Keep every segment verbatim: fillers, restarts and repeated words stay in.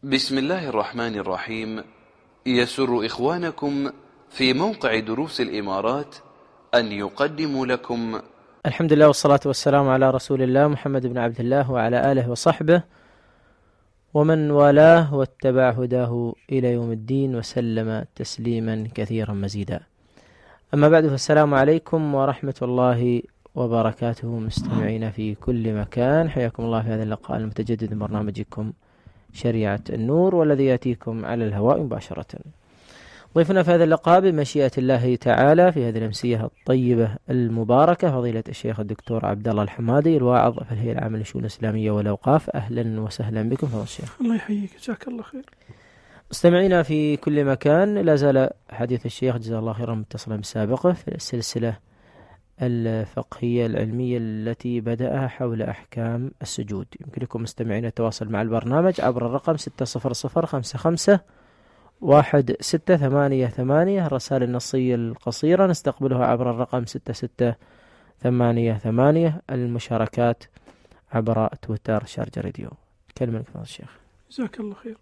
بسم الله الرحمن الرحيم. يسر إخوانكم في موقع دروس الإمارات أن يقدموا لكم الحمد لله والصلاة والسلام على رسول الله محمد بن عبد الله وعلى آله وصحبه ومن والاه واتبع هداه إلى يوم الدين وسلم تسليما كثيرا مزيدا. أما بعد، فالسلام عليكم ورحمة الله وبركاته مستمعين في كل مكان، حياكم الله في هذا اللقاء المتجدد من برنامجكم شريعة النور، والذي يأتيكم على الهواء مباشرة. ضيفنا في هذا اللقاء بمشيئة الله تعالى في هذه الأمسية الطيبة المباركة فضيلة الشيخ الدكتور عبد الله الحمادي، الواعظ في الهيئة العامة للشؤون الإسلامية والأوقاف. أهلا وسهلا بكم فضيلة الشيخ. الله يحييك، جزاك الله خير. مستمعينا في كل مكان، لا زال حديث الشيخ جزاه الله خيرا متصلا بالسابقة في السلسلة الفقهية العلمية التي بدأها حول أحكام السجود. يمكنكم مستمعين التواصل مع البرنامج عبر الرقم ستة صفر صفر خمسة خمسة واحد ستة ثمانية ثمانية. الرسائل النصية القصيرة نستقبلها عبر الرقم ستة ستة ثمانية ثمانية. المشاركات عبر تويتر شارجة راديو. كلمة لك فضل الشيخ. جزاك الله خير.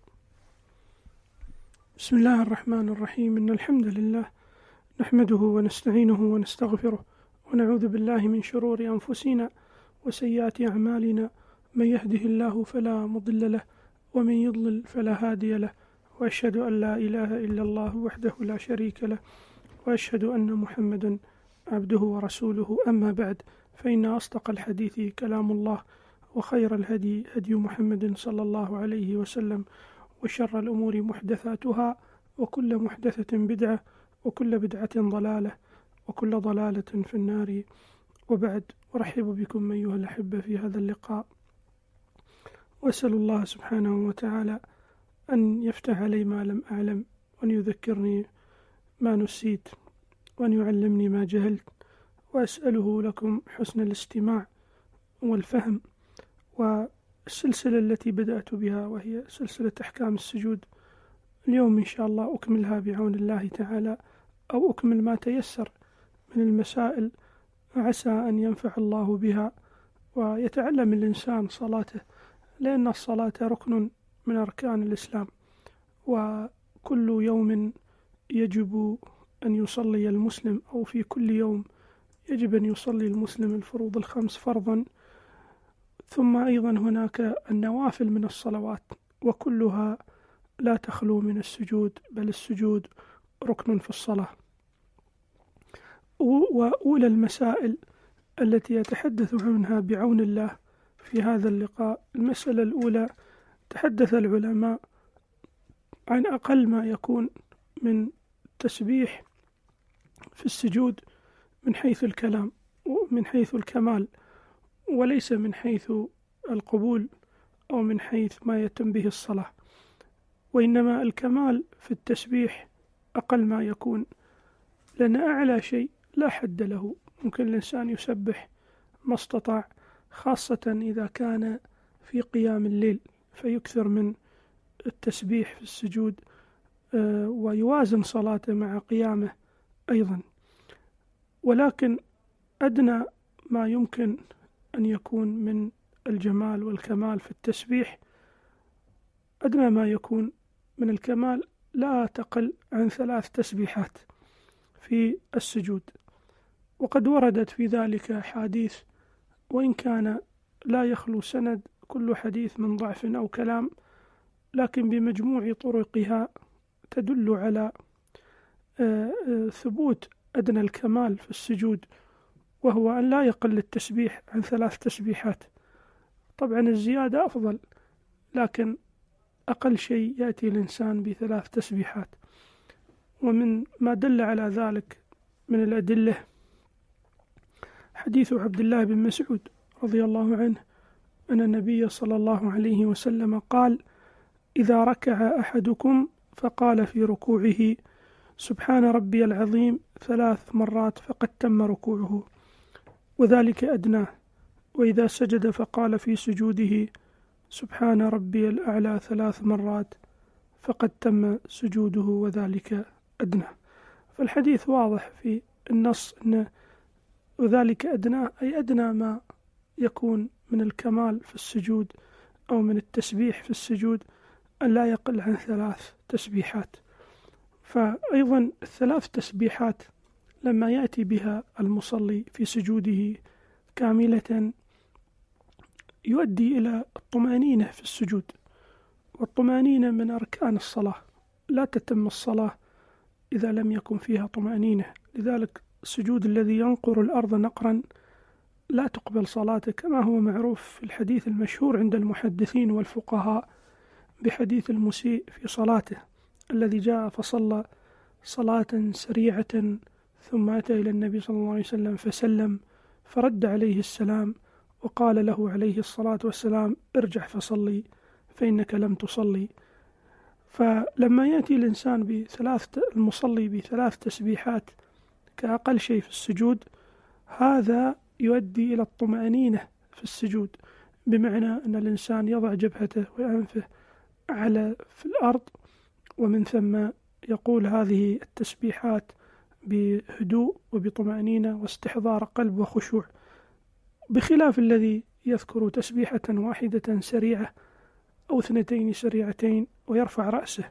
بسم الله الرحمن الرحيم. إن الحمد لله نحمده ونستعينه ونستغفره ونعوذ بالله من شرور أنفسنا وسيئات أعمالنا. من يهده الله فلا مضل له ومن يضلل فلا هادي له، وأشهد أن لا إله إلا الله وحده لا شريك له، وأشهد أن محمدا عبده ورسوله. أما بعد، فإن أصدق الحديث كلام الله، وخير الهدي هدي محمد صلى الله عليه وسلم، وشر الأمور محدثاتها، وكل محدثة بدعة، وكل بدعة ضلالة، وكل ضلالة في النار. وبعد، أرحب بكم أيها الأحبة في هذا اللقاء، وأسأل الله سبحانه وتعالى أن يفتح علي ما لم أعلم، وأن يذكرني ما نسيت، وأن يعلمني ما جهلت، وأسأله لكم حسن الاستماع والفهم. والسلسلة التي بدأت بها وهي سلسلة أحكام السجود، اليوم إن شاء الله أكملها بعون الله تعالى، أو أكمل ما تيسر من المسائل، عسى أن ينفع الله بها ويتعلم الإنسان صلاته، لأن الصلاة ركن من أركان الإسلام، وكل يوم يجب أن يصلي المسلم، أو في كل يوم يجب أن يصلي المسلم الفروض الخمس فرضا، ثم أيضا هناك النوافل من الصلوات، وكلها لا تخلو من السجود، بل السجود ركن في الصلاة. وأولى المسائل التي يتحدث عنها بعون الله في هذا اللقاء، المسألة الأولى، تحدث العلماء عن أقل ما يكون من تسبيح في السجود من حيث الكلام ومن حيث الكمال، وليس من حيث القبول أو من حيث ما يتم به الصلاة، وإنما الكمال في التسبيح أقل ما يكون، لأن أعلى شيء لا حد له، ممكن الإنسان يسبح ما استطاع، خاصة إذا كان في قيام الليل فيكثر من التسبيح في السجود، ويوازن صلاته مع قيامه أيضا. ولكن أدنى ما يمكن أن يكون من الجمال والكمال في التسبيح، أدنى ما يكون من الكمال لا تقل عن ثلاث تسبيحات في السجود. وقد وردت في ذلك حديث، وإن كان لا يخلو سند كل حديث من ضعف أو كلام، لكن بمجموع طرقها تدل على ثبوت أدنى الكمال في السجود، وهو أن لا يقل التسبيح عن ثلاث تسبيحات. طبعا الزيادة أفضل، لكن أقل شيء يأتي الإنسان بثلاث تسبيحات. ومن ما دل على ذلك من الأدلة حديث عبد الله بن مسعود رضي الله عنه أن النبي صلى الله عليه وسلم قال: إذا ركع أحدكم فقال في ركوعه سبحان ربي العظيم ثلاث مرات فقد تم ركوعه، وذلك أدناه. وإذا سجد فقال في سجوده سبحان ربي الأعلى ثلاث مرات فقد تم سجوده، وذلك أدناه. فالحديث واضح في النص أن وذلك أدناه أي أدنى ما يكون من الكمال في السجود أو من التسبيح في السجود، أن لا يقل عن ثلاث تسبيحات. فأيضا الثلاث تسبيحات لما يأتي بها المصلي في سجوده كاملة يؤدي إلى الطمأنينة في السجود، والطمأنينة من أركان الصلاة، لا تتم الصلاة إذا لم يكن فيها طمأنينة. لذلك السجود الذي ينقر الأرض نقرا لا تقبل صلاته، كما هو معروف في الحديث المشهور عند المحدثين والفقهاء بحديث المسيء في صلاته، الذي جاء فصلى صلاة سريعة ثم أتى إلى النبي صلى الله عليه وسلم فسلم، فرد عليه السلام وقال له عليه الصلاة والسلام: ارجع فصلي فإنك لم تصلي. فلما يأتي الإنسان بثلاث المصلي بثلاث تسبيحات كأقل شيء في السجود، هذا يؤدي إلى الطمأنينة في السجود، بمعنى أن الإنسان يضع جبهته وأنفه على في الأرض، ومن ثم يقول هذه التسبيحات بهدوء وبطمأنينة واستحضار قلب وخشوع، بخلاف الذي يذكر تسبيحة واحدة سريعة أو اثنتين سريعتين ويرفع رأسه،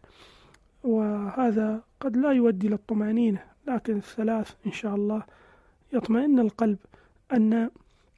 وهذا قد لا يؤدي للطمأنينة. لكن الثلاث إن شاء الله يطمئن القلب أن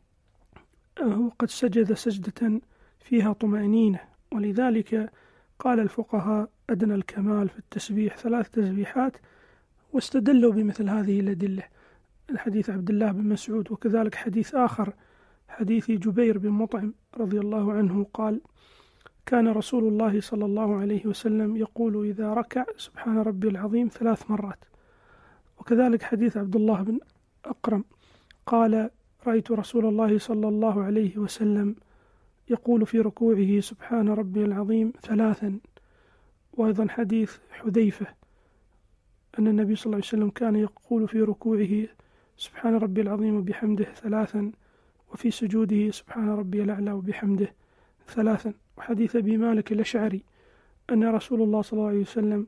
هو قد سجد سجدة فيها طمأنينة. ولذلك قال الفقهاء: أدنى الكمال في التسبيح ثلاث تسبيحات، واستدلوا بمثل هذه الأدلة، الحديث عبد الله بن مسعود، وكذلك حديث آخر حديث جبير بن مطعم رضي الله عنه قال: كان رسول الله صلى الله عليه وسلم يقول إذا ركع: سبحان ربي العظيم ثلاث مرات. وكذلك حديث عبد الله بن أقرم قال: رأيت رسول الله صلى الله عليه وسلم يقول في ركوعه: سبحان ربي العظيم ثلاثا. وأيضا حديث حذيفة أن النبي صلى الله عليه وسلم كان يقول في ركوعه: سبحان ربي العظيم وبحمده ثلاثا، وفي سجوده: سبحان ربي الأعلى وبحمده ثلاثا. وحديث أبي مالك الأشعري أن رسول الله صلى الله عليه وسلم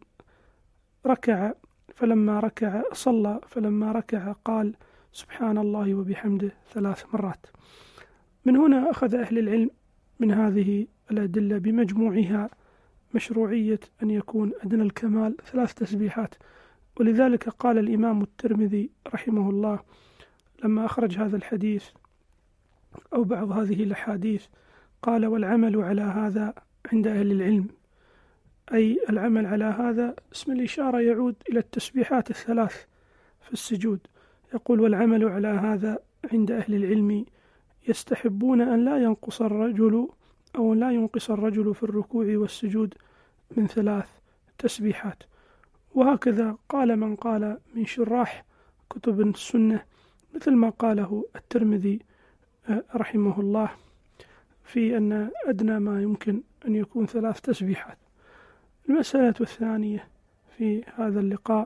ركع فلما ركع صلى فلما ركع قال: سبحان الله وبحمده ثلاث مرات. من هنا أخذ أهل العلم من هذه الأدلة بمجموعها مشروعية أن يكون أدنى الكمال ثلاث تسبيحات. ولذلك قال الإمام الترمذي رحمه الله لما أخرج هذا الحديث أو بعض هذه الأحاديث قال: والعمل على هذا عند أهل العلم، أي العمل على هذا اسم الإشارة يعود إلى التسبيحات الثلاث في السجود. يقول: والعمل على هذا عند أهل العلم يستحبون أن لا ينقص الرجل أو لا ينقص الرجل في الركوع والسجود من ثلاث تسبيحات. وهكذا قال من قال من شراح كتب السنة مثل ما قاله الترمذي رحمه الله في أن أدنى ما يمكن أن يكون ثلاث تسبيحات. المسألة الثانية في هذا اللقاء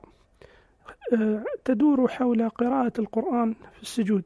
تدور حول قراءة القرآن في السجود.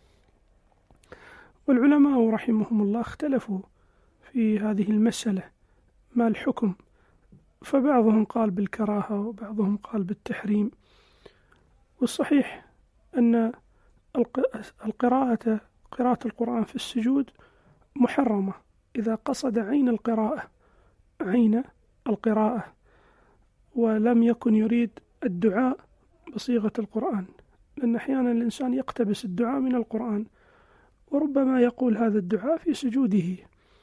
والعلماء رحمهم الله اختلفوا في هذه المسألة ما الحكم، فبعضهم قال بالكراهة وبعضهم قال بالتحريم. والصحيح أن القراءة قراءة القرآن في السجود محرمة إذا قصد عين القراءة عين القراءة ولم يكن يريد الدعاء بصيغة القرآن، لأن أحيانا الإنسان يقتبس الدعاء من القرآن وربما يقول هذا الدعاء في سجوده،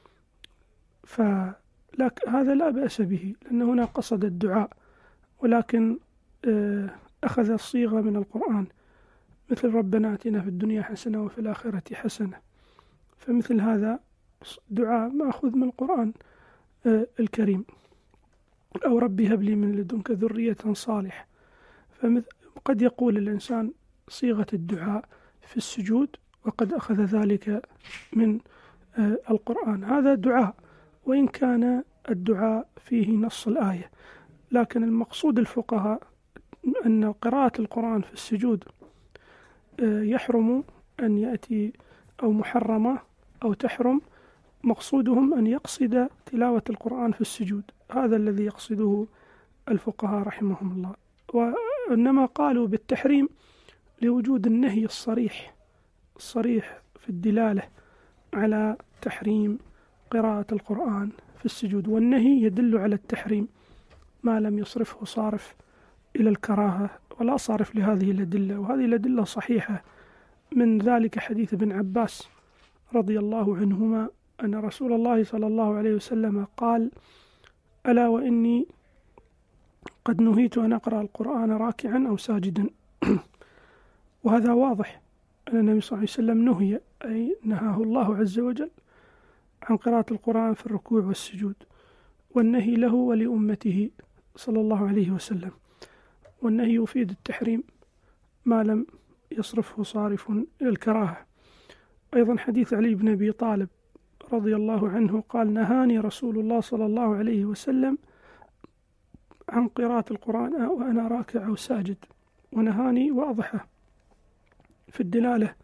فهذا لا بأس به لأن هنا قصد الدعاء ولكن أخذ الصيغة من القرآن، مثل ربنا آتنا في الدنيا حسنة وفي الآخرة حسنة، فمثل هذا دعاء مأخوذ من القرآن الكريم. أو ربي هب لي من لدنك ذرية صالح، فقد يقول الإنسان صيغة الدعاء في السجود وقد أخذ ذلك من القرآن، هذا دعاء وإن كان الدعاء فيه نص الآية، لكن المقصود الفقهاء أن قراءة القرآن في السجود يحرم أن يأتي أو محرمة أو تحرم، مقصودهم أن يقصد تلاوة القرآن في السجود، هذا الذي يقصده الفقهاء رحمهم الله. وإنما قالوا بالتحريم لوجود النهي الصريح الصريح في الدلالة على تحريم قراءة القرآن في في السجود. والنهي يدل على التحريم ما لم يصرفه صارف إلى الكراهة ولا صارف لهذه الأدلة، وهذه الأدلة صحيحة. من ذلك حديث ابن عباس رضي الله عنهما أن رسول الله صلى الله عليه وسلم قال: ألا وإني قد نهيت أن أقرأ القرآن راكعا أو ساجدا. وهذا واضح أن النبي صلى الله عليه وسلم نهي، أي نهاه الله عز وجل عن قراءة القرآن في الركوع والسجود، والنهي له ولأمته صلى الله عليه وسلم. والنهي يفيد التحريم ما لم يصرفه صارف إلى الكراهة. أيضا حديث علي بن أبي طالب رضي الله عنه قال: نهاني رسول الله صلى الله عليه وسلم عن قراءة القرآن وأنا راكع أو ساجد. ونهاني واضحة في الدلالة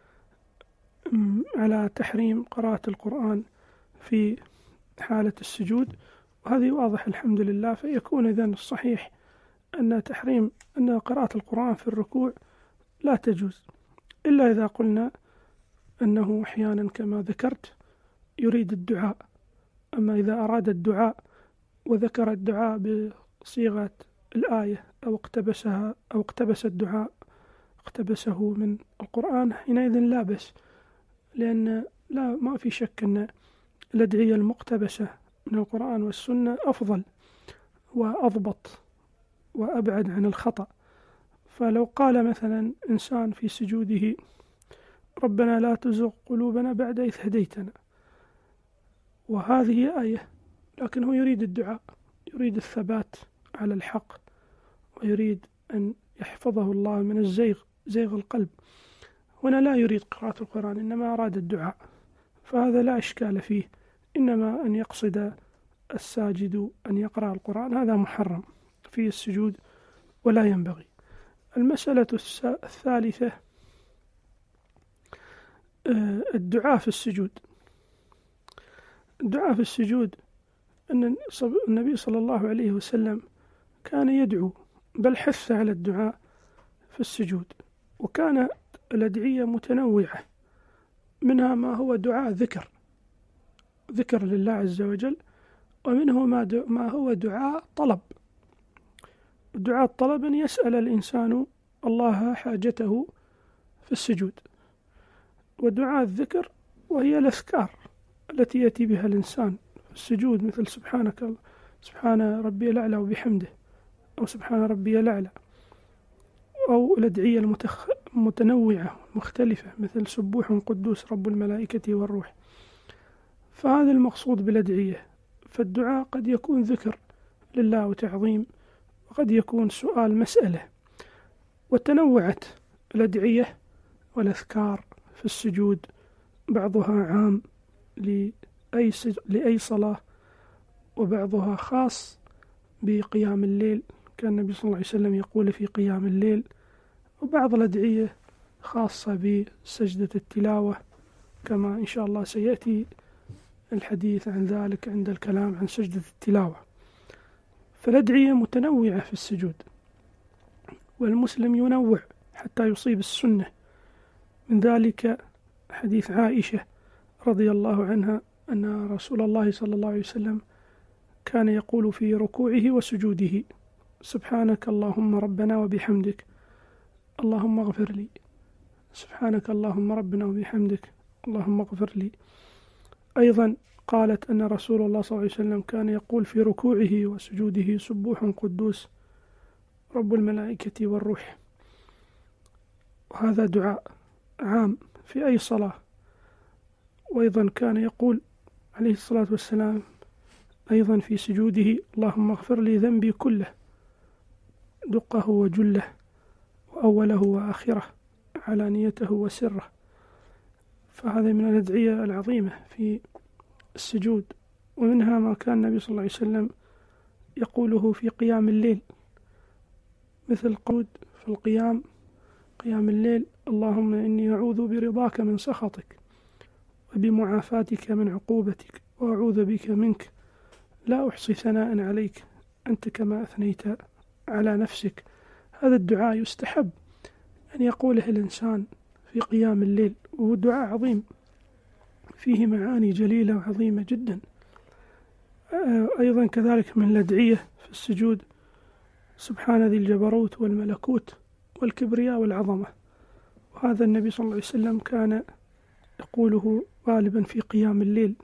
على تحريم قراءة القرآن في حالة السجود، وهذه واضح الحمد لله. فيكون إذن الصحيح أن تحريم أن قراءة القرآن في الركوع لا تجوز، إلا إذا قلنا أنه أحيانا كما ذكرت يريد الدعاء. أما إذا أراد الدعاء وذكر الدعاء بصيغة الآية أو اقتبسها أو اقتبس الدعاء اقتبسه من القرآن، حينئذ لا بأس، لأن لا ما في شك أن الأدعية المقتبسة من القرآن والسنة أفضل وأضبط وأبعد عن الخطأ. فلو قال مثلا إنسان في سجوده: ربنا لا تزغ قلوبنا بعد إذ هديتنا، وهذه آية، لكن هو يريد الدعاء، يريد الثبات على الحق، ويريد أن يحفظه الله من الزيغ، زيغ القلب. هنا لا يريد قراءة القرآن، إنما أراد الدعاء، فهذا لا إشكال فيه. إنما أن يقصد الساجد أن يقرأ القرآن هذا محرم في السجود ولا ينبغي. المسألة الثالثة الدعاء في السجود. الدعاء في السجود أن النبي صلى الله عليه وسلم كان يدعو، بل حث على الدعاء في السجود، وكان الأدعية متنوعة، منها ما هو دعاء ذكر ذكر لله عز وجل، ومنه ما هو دعاء طلب. دعاء الطلب أن يسأل الإنسان الله حاجته في السجود. ودعاء الذكر وهي الأذكار التي يأتي بها الإنسان في السجود، مثل سبحانك سبحان ربي الأعلى وبحمده، أو سبحان ربي الأعلى، أو الأدعية المتنوعة مختلفة مثل سبوح قدوس رب الملائكة والروح. فهذا المقصود بالأدعية. فالدعاء قد يكون ذكر لله وتعظيم، وقد يكون سؤال مسألة. وتنوعت الأدعية والأذكار في السجود، بعضها عام لأي, سج... لأي صلاة، وبعضها خاص بقيام الليل، كان النبي صلى الله عليه وسلم يقول في قيام الليل. وبعض الأدعية خاصة بسجدة التلاوة، كما إن شاء الله سيأتي الحديث عن ذلك عند الكلام عن سجدة التلاوة. فالأدعية متنوعة في السجود، والمسلم ينوع حتى يصيب السنة. من ذلك حديث عائشة رضي الله عنها أن رسول الله صلى الله عليه وسلم كان يقول في ركوعه وسجوده: سبحانك اللهم ربنا وبحمدك اللهم اغفر لي، سبحانك اللهم ربنا وبحمدك اللهم اغفر لي. أيضا قالت أن رسول الله صلى الله عليه وسلم كان يقول في ركوعه وسجوده: سبوح قدوس رب الملائكة والروح. وهذا دعاء عام في أي صلاة. وأيضا كان يقول عليه الصلاة والسلام أيضا في سجوده: اللهم اغفر لي ذنبي كله، دقه وجله، وأوله وآخره، علانيته وسره. فهذا من الأدعية العظيمة في السجود. ومنها ما كان النبي صلى الله عليه وسلم يقوله في قيام الليل، مثل قول في القيام قيام الليل: اللهم إني أعوذ برضاك من سخطك، وبمعافاتك من عقوبتك، وأعوذ بك منك، لا أحصي ثناء عليك أنت كما أثنيت على نفسك. هذا الدعاء يستحب أن يقوله الإنسان في قيام الليل، وهو دعاء عظيم فيه معاني جليلة وعظيمة جدا. أيضا كذلك من الأدعية في السجود سبحان ذي الجبروت والملكوت والكبرياء والعظمة، وهذا النبي صلى الله عليه وسلم كان يقوله غالبا في قيام الليل.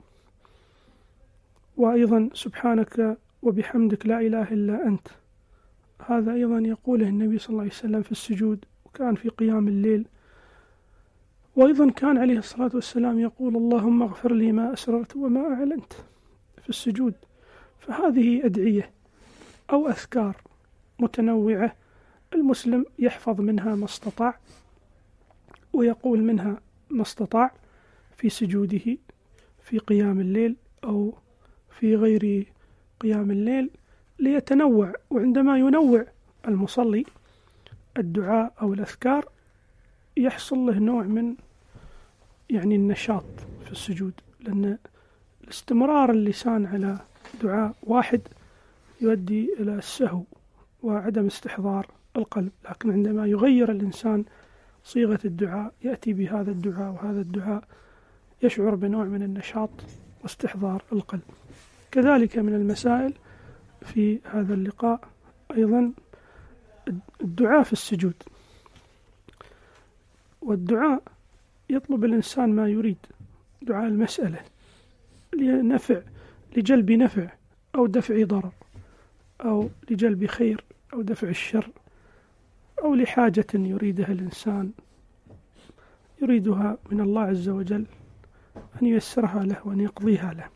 وأيضا سبحانك وبحمدك لا إله إلا أنت، هذا أيضا يقوله النبي صلى الله عليه وسلم في السجود وكان في قيام الليل. وأيضا كان عليه الصلاة والسلام يقول اللهم اغفر لي ما أسررت وما أعلنت في السجود. فهذه أدعية أو أذكار متنوعة المسلم يحفظ منها ما استطاع ويقول منها ما استطاع في سجوده في قيام الليل أو في غير قيام الليل ليتنوع. وعندما ينوع المصلي الدعاء أو الأذكار يحصل له نوع من يعني النشاط في السجود، لأن الاستمرار اللسان على دعاء واحد يؤدي إلى السهو وعدم استحضار القلب. لكن عندما يغير الإنسان صيغة الدعاء يأتي بهذا الدعاء وهذا الدعاء يشعر بنوع من النشاط واستحضار القلب. كذلك من المسائل في هذا اللقاء أيضا الدعاء في السجود. والدعاء يطلب الإنسان ما يريد، دعاء المسألة لنفع لجلب نفع أو دفع ضرر أو لجلب خير أو دفع الشر أو لحاجة يريدها الإنسان يريدها من الله عز وجل أن ييسرها له وأن يقضيها له.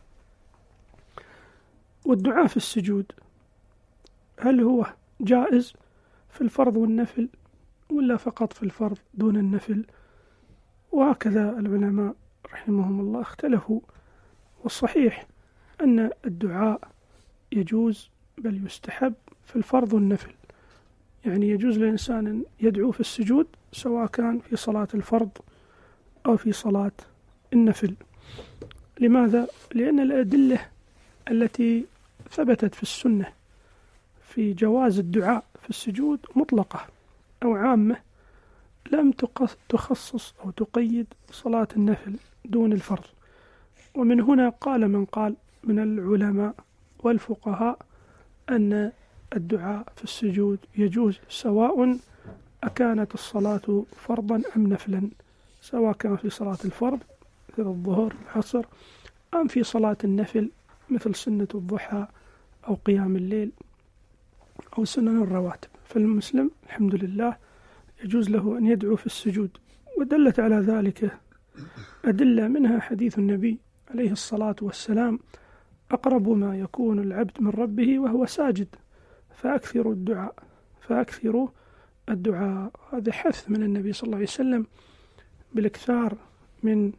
والدعاء في السجود هل هو جائز في الفرض والنفل ولا فقط في الفرض دون النفل؟ وهكذا العلماء رحمهم الله اختلفوا، والصحيح أن الدعاء يجوز بل يستحب في الفرض والنفل. يعني يجوز للإنسان أن يدعو في السجود سواء كان في صلاة الفرض أو في صلاة النفل. لماذا؟ لأن الأدلة التي ثبتت في السنة في جواز الدعاء في السجود مطلقة أو عامة، لم تخصص أو تقيد صلاة النفل دون الفرض. ومن هنا قال من قال من العلماء والفقهاء أن الدعاء في السجود يجوز سواء أكانت الصلاة فرضا أم نفلا، سواء كان في صلاة الفرض مثل الظهر والعصر أم في صلاة النفل مثل سنة الضحى أو قيام الليل أو سنن الرواتب. فالمسلم الحمد لله يجوز له أن يدعو في السجود، ودلت على ذلك أدلة منها حديث النبي عليه الصلاة والسلام أقرب ما يكون العبد من ربه وهو ساجد فأكثروا الدعاء فأكثروا الدعاء. هذا حث من النبي صلى الله عليه وسلم بالاكثار من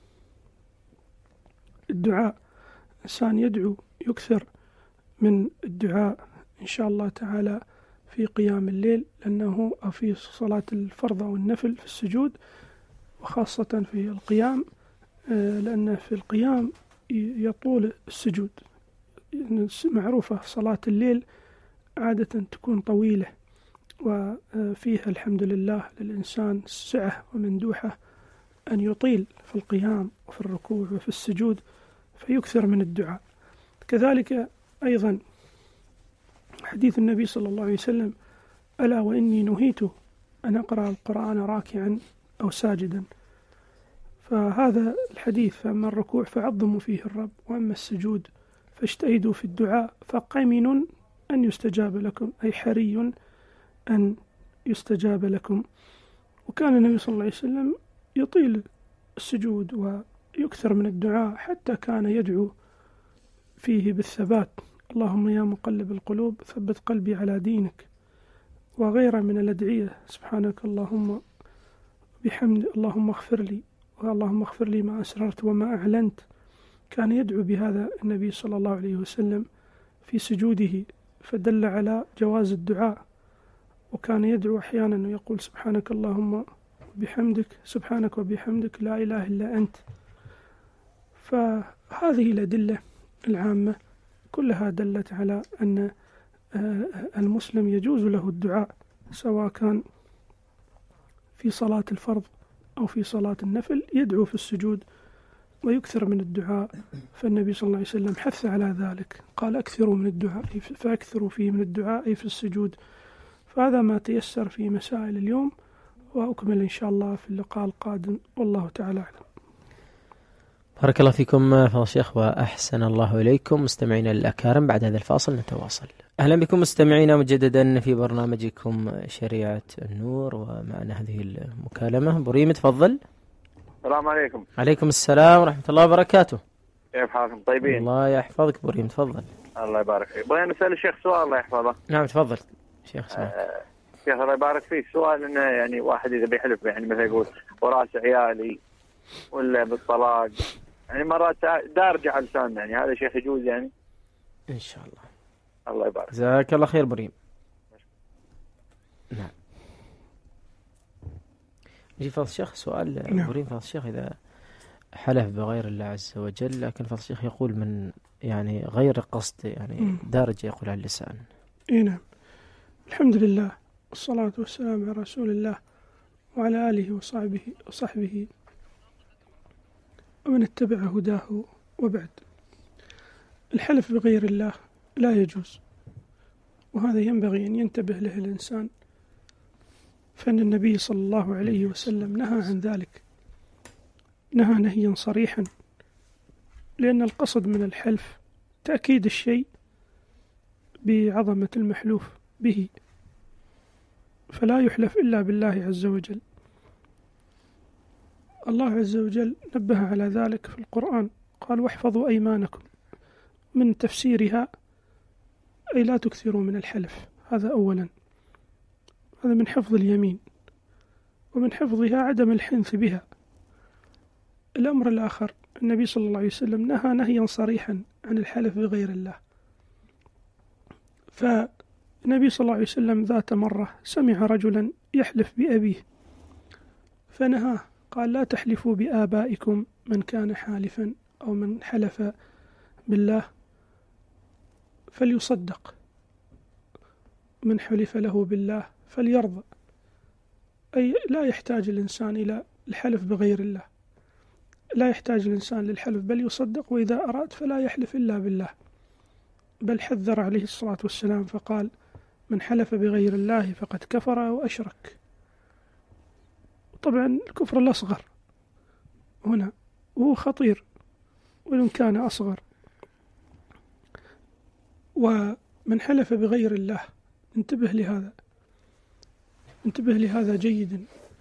الدعاء. إنسان يدعو يكثر من الدعاء إن شاء الله تعالى في قيام الليل، لأنه في صلاة الفرض أو النفل في السجود، وخاصة في القيام، لأن في القيام يطول السجود. معروفة صلاة الليل عادة تكون طويلة وفيها الحمد لله للإنسان السعة ومندوحة أن يطيل في القيام وفي الركوع وفي السجود فيكثر من الدعاء. كذلك أيضا حديث النبي صلى الله عليه وسلم ألا وإني نهيت أن أقرأ القرآن راكعا أو ساجدا. فهذا الحديث، فأما الركوع فعظموا فيه الرب وأما السجود فاجتهدوا في الدعاء فقمن أن يستجاب لكم، أي حري أن يستجاب لكم. وكان النبي صلى الله عليه وسلم يطيل السجود ويكثر من الدعاء حتى كان يدعو فيه بالثبات، اللهم يا مقلب القلوب ثبت قلبي على دينك، وغيره من الأدعية، سبحانك اللهم بحمد اللهم اغفر لي، اللهم اغفر لي ما أسررت وما أعلنت. كان يدعو بهذا النبي صلى الله عليه وسلم في سجوده، فدل على جواز الدعاء. وكان يدعو أحيانا ويقول سبحانك اللهم بحمدك سبحانك وبحمدك لا إله إلا أنت. فهذه الأدلة العامة كلها دلت على أن المسلم يجوز له الدعاء سواء كان في صلاة الفرض أو في صلاة النفل، يدعو في السجود ويكثر من الدعاء، فالنبي صلى الله عليه وسلم حث على ذلك، قال أكثروا من الدعاء، فأكثروا فيه من الدعاء في السجود. فهذا ما تيسر في مسائل اليوم، وأكمل إن شاء الله في اللقاء القادم، والله تعالى أعلم. بارك الله فيكم فضل الشيخ وأحسن الله إليكم. مستمعينا الأكارم، بعد هذا الفاصل نتواصل. أهلا بكم مستمعينا مجددا في برنامجكم شريعة النور، ومعنا هذه المكالمة. بريم تفضل. السلام عليكم. عليكم السلام ورحمة الله وبركاته. كيف حالكم؟ طيبين؟ الله يحفظك بريم، تفضل. الله يبارك فيك. بغينا نسأل الشيخ سؤال الله يحفظه. نعم تفضل شيخ. اسمعك. آه شيخ الله يبارك فيك، سؤال انه يعني واحد اذا بيحلف يعني مثلا يقول وراس عيالي ولا بالطلاق، يعني مرات دارجة على لساننا، يعني هذا شيخ يجوز يعني؟ إن شاء الله. الله يبارك. جزاك الله خير بريم. نعم. يجي فضل الشيخ سؤال. نعم. بريم فضل الشيخ إذا حلف بغير الله عز وجل، لكن فضل الشيخ يقول من يعني غير قصد، يعني م. دارجة يقول على اللسان. إيه نعم. الحمد لله والصلاة والسلام على رسول الله وعلى آله وصحبه وصحبه ومن اتبع هداه، وبعد. الحلف بغير الله لا يجوز، وهذا ينبغي أن ينتبه له الإنسان، فإن النبي صلى الله عليه وسلم نهى عن ذلك، نهى نهيا صريحا، لأن القصد من الحلف تأكيد الشيء بعظمة المحلوف به، فلا يحلف إلا بالله عز وجل. الله عز وجل نبه على ذلك في القرآن، قال واحفظوا أيمانكم، من تفسيرها أي لا تكثروا من الحلف. هذا أولا، هذا من حفظ اليمين، ومن حفظها عدم الحنث بها. الأمر الآخر، النبي صلى الله عليه وسلم نهى نهيا صريحا عن الحلف بغير الله. فالنبي صلى الله عليه وسلم ذات مرة سمع رجلا يحلف بأبيه فنهاه، قال لا تحلفوا بآبائكم، من كان حالفا أو من حلف بالله فليصدق، من حلف له بالله فليرضى. أي لا يحتاج الإنسان إلى الحلف بغير الله، لا يحتاج الإنسان للحلف، بل يصدق، وإذا أراد فلا يحلف إلا بالله. بل حذر عليه الصلاة والسلام فقال من حلف بغير الله فقد كفر وأشرك. طبعا الكفر الأصغر هنا وهو خطير وإن كان أصغر. ومن حلف بغير الله، انتبه لهذا، انتبه لهذا جيدا.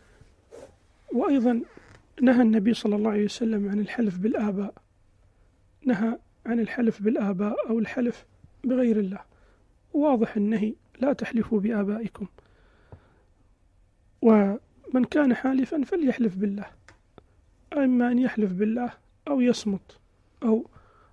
وأيضا نهى النبي صلى الله عليه وسلم عن الحلف بالآباء، نهى عن الحلف بالآباء أو الحلف بغير الله، واضح النهي، لا تحلفوا بآبائكم. ومن كان حالفا فليحلف بالله، إما أن يحلف بالله أو يصمت أو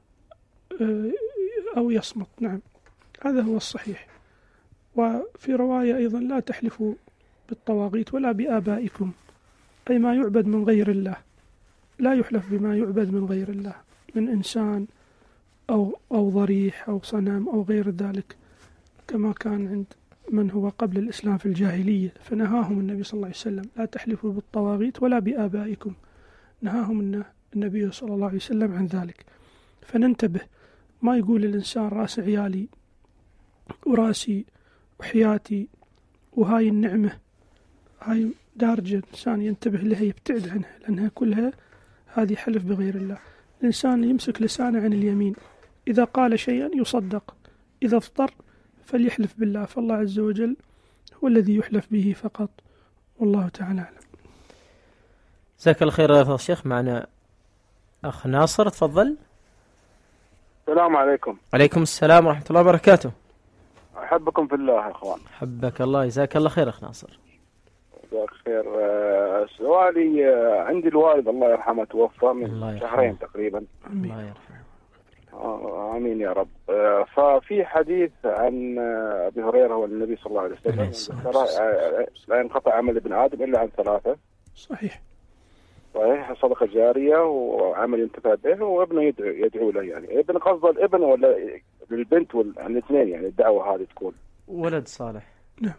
أو يصمت. نعم، هذا هو الصحيح. وفي رواية أيضا لا تحلفوا بالطواغيت ولا بآبائكم، أي ما يعبد من غير الله، لا يحلف بما يعبد من غير الله، من إنسان أو أو ضريح أو صنم أو غير ذلك، كما كان عند من هو قبل الإسلام في الجاهلية، فنهاهم النبي صلى الله عليه وسلم لا تحلفوا بالطواغيت ولا بآبائكم، نهاهم النبي صلى الله عليه وسلم عن ذلك. فننتبه، ما يقول الإنسان راس عيالي وراسي وحياتي وهاي النعمة، هاي دارجة الإنسان ينتبه لها، يبتعد عنها، لأنها كلها هذه حلف بغير الله. الإنسان يمسك لسانه عن اليمين، إذا قال شيئا يصدق، إذا اضطر فليحلف بالله، فالله عز وجل هو الذي يحلف به فقط، والله تعالى أعلم. جزاك الله خير يا الشيخ. معنا أخ ناصر، تفضل. السلام عليكم. عليكم السلام ورحمة الله وبركاته. أحبكم في الله يا أخوان. حبك الله، جزاك الله خير أخ ناصر. جزاك خير. سؤالي، عندي الوالد الله يرحمه توفى من شهرين تقريبا. الله يرحمه. آمين يا رب. ففي حديث عن أبي هريرة والنبي صلى الله عليه وسلم لا ينقطع عمل ابن آدم إلا عن ثلاثة. صحيح. صحيح، صدقة جارية وعمل ينتفع به وابنه يدعو, يدعو له. يعني ابن قصد الابن ولا للبنت والاثنين، يعني الدعوة هذه تكون ولد صالح. نعم.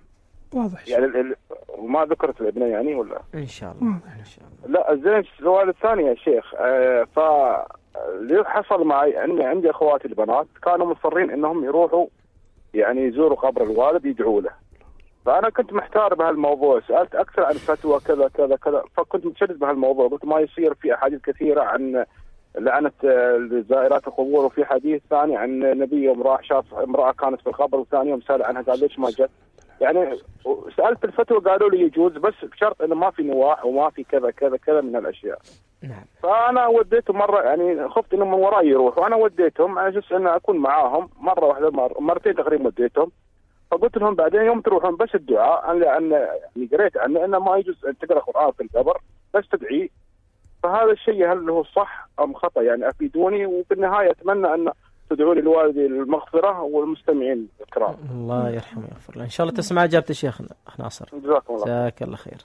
واضح يعني ال... ال... وما ذكرت الابنة يعني ولا إن شاء الله واضح. إن شاء الله. لا زين. السؤال الثاني يا شيخ، آه ف اللي حصل معي اني عندي اخواتي البنات كانوا مصرين انهم يروحوا يعني يزوروا قبر الوالد يدعوا له، فانا كنت محتار بهالموضوع، سالت اكثر عن فتوى كذا كذا كذا، فكنت متشدد بهالموضوع، قلت ما يصير في احاديث كثيره عن لعنه زائرات القبور، وفي حديث ثاني عن نبي يوم راح شاف امراه كانت في القبر وثاني يوم سال عنها قال ليش ما جت؟ يعني سالت الفتوى قالوا لي يجوز بس بشرط انه ما في نواح وما في كذا كذا كذا من الاشياء. نعم. فانا وديتهم مره، يعني خفت انهم من وراي يروحوا، انا وديتهم على اساس ان اكون معاهم مره واحده مر... مرتين تقريبا وديتهم، فقلت لهم بعدين يوم تروحون بس الدعاء، لان يعني قريت عنه انه ما يجوز ان تقرا قران في القبر بس تدعي، فهذا الشيء هل هو صح ام خطا؟ يعني افيدوني، وفي النهايه اتمنى ان تدعوا لي لوالدي المغفره والمستمعين الكرام. الله يرحمه ويغفر له. ان شاء الله تسمع اجابه الشيخ اخ ناصر. جزاكم الله. جزاك الله خير.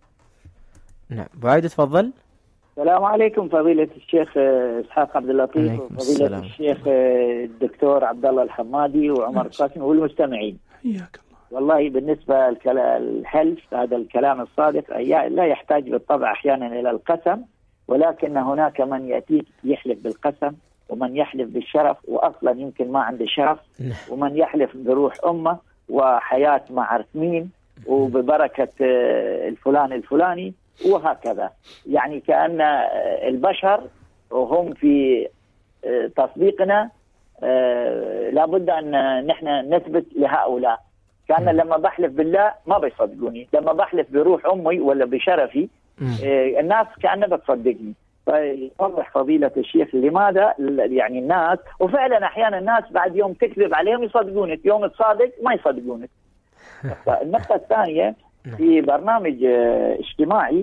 نعم ابو عايد تفضل. السلام عليكم فضيلة الشيخ إسحاق عبد اللطيف وفضيلة الشيخ الدكتور عبد الله الحمادي وعمر القاسم والمستمعين. حياك الله. والله بالنسبة للحلف هذا الكلام الصادق لا يحتاج بالطبع أحيانا إلى القسم، ولكن هناك من يأتيك يحلف بالقسم ومن يحلف بالشرف وأصلا يمكن ما عنده شرف، ومن يحلف بروح أمه وحياة مع رسمين وببركة الفلان الفلاني وهكذا. يعني كأن البشر وهم في تصديقنا لابد أن نحن نثبت لهؤلاء. كأن لما بحلف بالله ما بيصدقوني، لما بحلف بروح أمي ولا بشرفي الناس كأنها بتصدقني. فيوضح فضيلة الشيخ لماذا يعني الناس، وفعلا أحيانا الناس بعد يوم تكذب عليهم يصدقونك، يوم تصادق ما يصدقونك. النقطة الثانية في برنامج اجتماعي،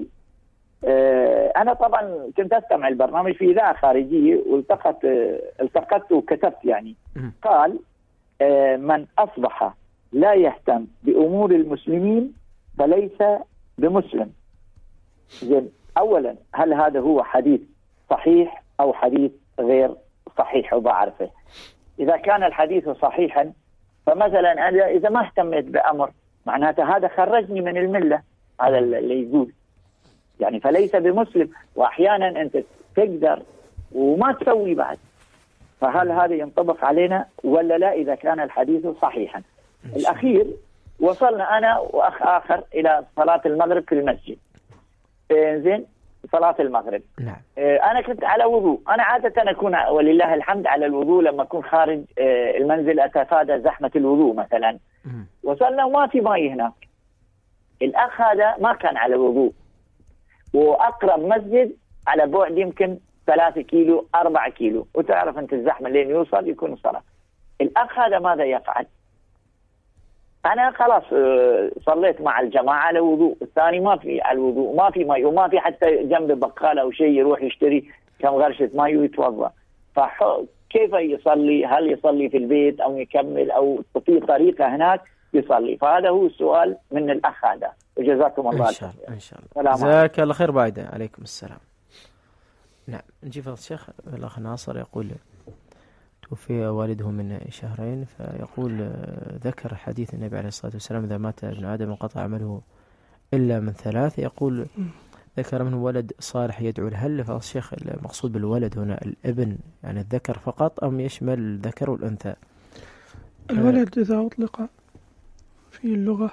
أنا طبعا كنت أستمع البرنامج في إذاعة خارجية والتقت التقطت وكتبت يعني قال من أصبح لا يهتم بأمور المسلمين فليس بمسلم. زين، أولا هل هذا هو حديث صحيح أو حديث غير صحيح وبعرفه؟ إذا كان الحديث صحيحا فمثلا أنا إذا ما اهتميت بأمر معناته هذا خرجني من الملة، هذا اللي يقول يعني فليس بمسلم. وأحيانا أنت تقدر وما تسوي بعد، فهل هذا ينطبق علينا ولا لا إذا كان الحديث صحيحا؟ الأخير وصلنا أنا وأخ آخر إلى صلاة المغرب في المسجد. زين، صلاة المغرب نعم. أنا كنت على وضوء، أنا عادة أكون ولله الحمد على الوضوء لما أكون خارج المنزل أتفادى زحمة الوضوء مثلا. وصلنا وما في ماء هناك، الأخ هذا ما كان على وضوء وأقرب مسجد على بعد يمكن ثلاثة كيلو أربعة كيلو، وتعرف أنت الزحمة لين يوصل يكون صلاة. الأخ هذا ماذا يفعل؟ أنا خلاص صليت مع الجماعة على وضوء، الثاني ما في على الوضوء، ما في ماء وما في حتى جنب بقالة أو شيء يروح يشتري كم غرشة ماء ويتوضأ. فكيف يصلي؟ هل يصلي في البيت أو يكمل أو في طريقة هناك يصلي؟ فهذا هو السؤال من الأخ هذا، وجزاكم الله إن شاء الله. إن شاء الله. جزاك الله خير بعيدا. عليكم السلام. نعم، نجي فضل الشيخ. الأخ ناصر يقول توفي والده من شهرين، فيقول ذكر حديث النبي عليه الصلاة والسلام إذا مات ابن آدم انقطع عمله إلا من ثلاث. يقول ذكر منه ولد صالح يدعو له. هل فضل الشيخ المقصود بالولد هنا الابن يعني الذكر فقط أم يشمل الذكر والأنثى؟ الولد إذا أطلق في اللغة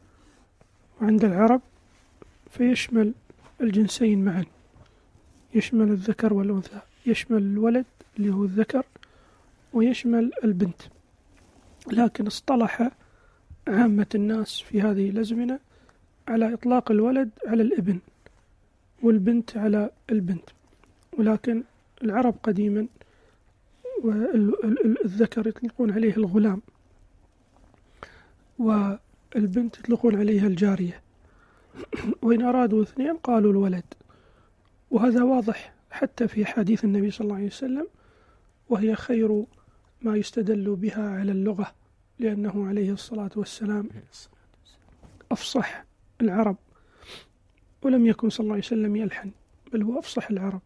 وعند العرب فيشمل الجنسين معا، يشمل الذكر والأنثى، يشمل الولد اللي هو الذكر ويشمل البنت. لكن اصطلح عامة الناس في هذه الأزمنة على إطلاق الولد على الابن والبنت على البنت، ولكن العرب قديما والذكر يطلقون عليه الغلام والبنت يطلقون عليها الجارية، وإن أرادوا اثنين قالوا الولد. وهذا واضح حتى في حديث النبي صلى الله عليه وسلم، وهي خير ما يستدل بها على اللغة، لأنه عليه الصلاة والسلام أفصح العرب، ولم يكن صلى الله عليه وسلم يلحن بل هو أفصح العرب.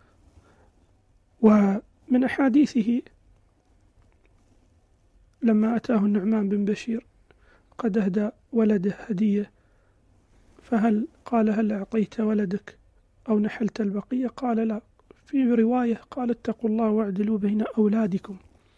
ومن أحاديثه لما أتاه النعمان بن بشير قد أهدى ولده هدية، فهل قال هل أعطيت ولدك أو نحلت البقية؟ قال لا. في رواية قال اتقوا الله واعدلوا بين أولادكم،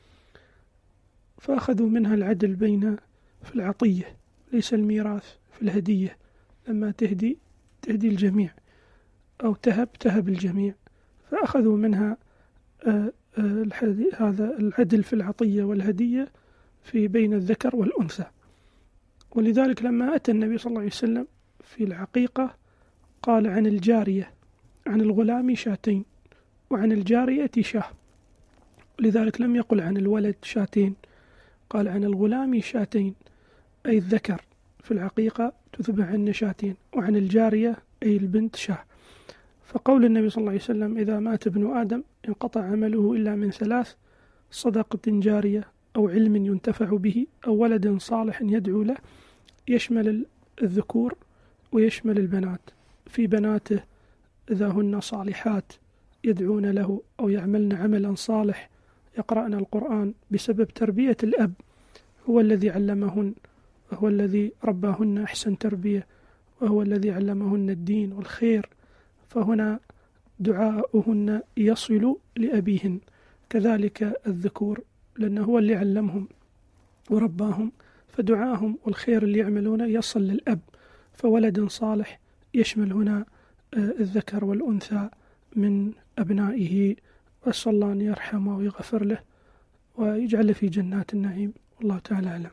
فأخذوا منها العدل بين في العطية ليس الميراث، في الهدية لما تهدي تهدي الجميع أو تهب تهب الجميع، فأخذوا منها آآ آآ هذا العدل في العطية والهدية في بين الذكر والأنثى. ولذلك لما أتى النبي صلى الله عليه وسلم في العقيقة قال عن الجارية عن الغلام شاتين وعن الجارية شاه، لذلك لم يقل عن الولد شاتين، قال عن الغلام شاتين أي الذكر في العقيقة تذبح عن شاتين، وعن الجارية أي البنت شاه. فقول النبي صلى الله عليه وسلم إذا مات ابن آدم انقطع عمله إلا من ثلاث: صدقة جارية أو علم ينتفع به أو ولد صالح يدعو له، يشمل الذكور ويشمل البنات. في بناته إذا هن صالحات يدعون له أو يعملن عملا صالح يقرأن القرآن بسبب تربية الأب، هو الذي علمهن وهو الذي رباهن أحسن تربية وهو الذي علمهن الدين والخير، فهنا دعاؤهن يصل لأبيهن. كذلك الذكور لأنه هو اللي علمهم ورباهم، فدعاهم والخير اللي يعملونه يصل للأب، فولد صالح يشمل هنا الذكر والأنثى من أبنائه، وأسأل الله أن يرحمه ويغفر له ويجعل في جنات النعيم، والله تعالى أعلم.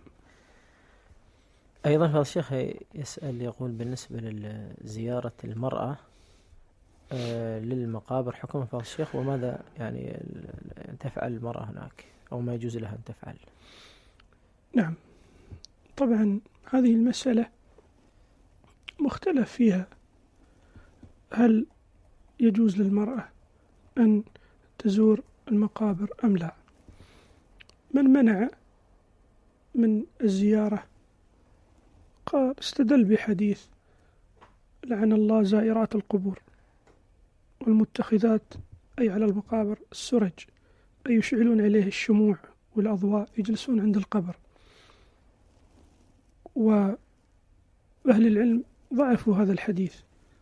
أيضا هذا الشيخ يسأل يقول بالنسبة لزيارة المرأة للمقابر حكم فضل الشيخ، وماذا يعني تفعل المرأة هناك أو ما يجوز لها أن تفعل؟ نعم، طبعا هذه المسألة مختلف فيها، هل يجوز للمرأة أن تزور المقابر أم لا؟ من منع من الزيارة قال استدل بحديث لعن الله زائرات القبور والمتخذات أي على المقابر السرج، أي يشعلون عليه الشموع والأضواء يجلسون عند القبر. وأهل العلم ضعفوا هذا الحديث